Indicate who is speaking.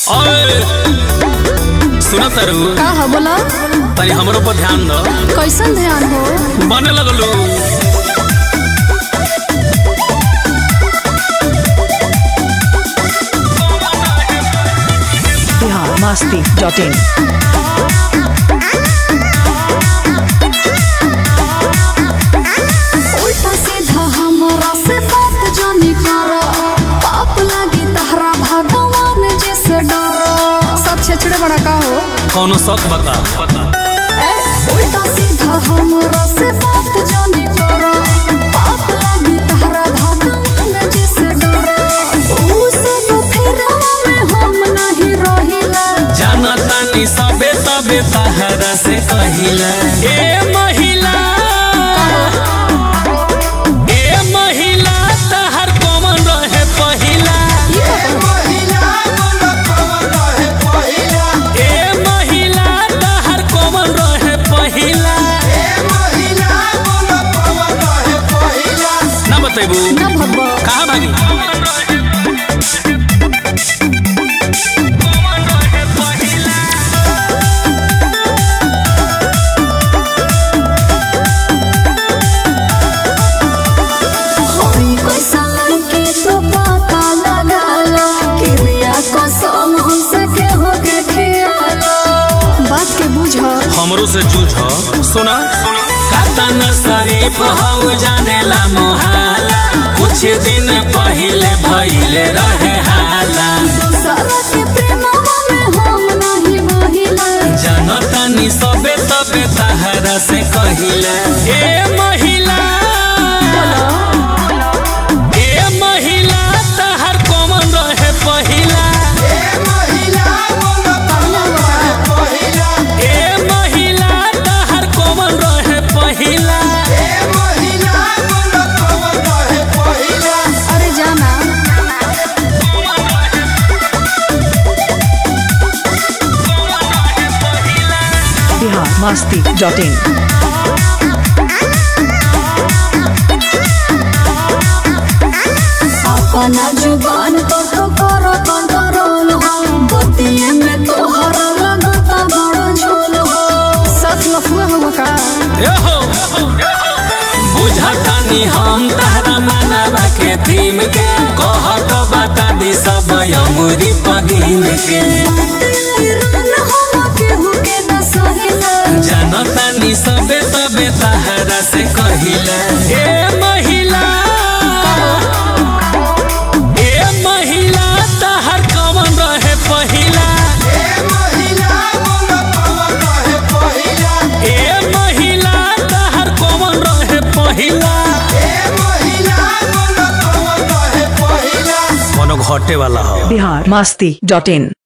Speaker 1: सुना तारू
Speaker 2: का हो बोला
Speaker 1: तनी हमरो पर ध्यान दो।
Speaker 2: कैसन ध्यान हो
Speaker 1: बने लगलू
Speaker 3: biharmasti.in
Speaker 2: उल्टा सीधा हमरा से बात जानी करो पाप लागी तहरा भगवान जैसे डरो सब छेछड़े बड़ा का हो
Speaker 1: कौनो शौक बता
Speaker 2: उल्टा सीधा हमरा से बात जानी करो पाप लागी तहरा भगवान जैसे डरो ऊ सब फेरवा में हम नहीं रहिला
Speaker 1: जाना तानी सबे तबे तहरा से कहिला ए महिला तहर कौन रहे पहिला ए महिला तहर कौन रहे पहिला ना बतेबू
Speaker 2: ना भगवा
Speaker 1: कहाँ भागी हमरो से जूझ सुना कातन शरीफ हो जानेला मोहाला कुछ दिन पहले भइले रहे हाला जनतानी सबे तबे तहरा से कहिला ए महिला तहर कौन रहे पहिला
Speaker 2: अरे जाना
Speaker 3: biharmasti.in
Speaker 2: अपना जुबान तो करो कंट्रोल हो गोतिये में तोहरा लगता बड़ा झोल हो सच लफुआ हो का
Speaker 1: बुझतानी हम तहरा मानवा के थीम के कहत बता दी सब अमूरी पगीन के जनतानी सबे तबे तहरा से कहिला ए महिला तहर कौन रहे पहिला ए महिला तहर कौन रहे पहिला कोनो घटे वाला हो
Speaker 3: biharmasti.in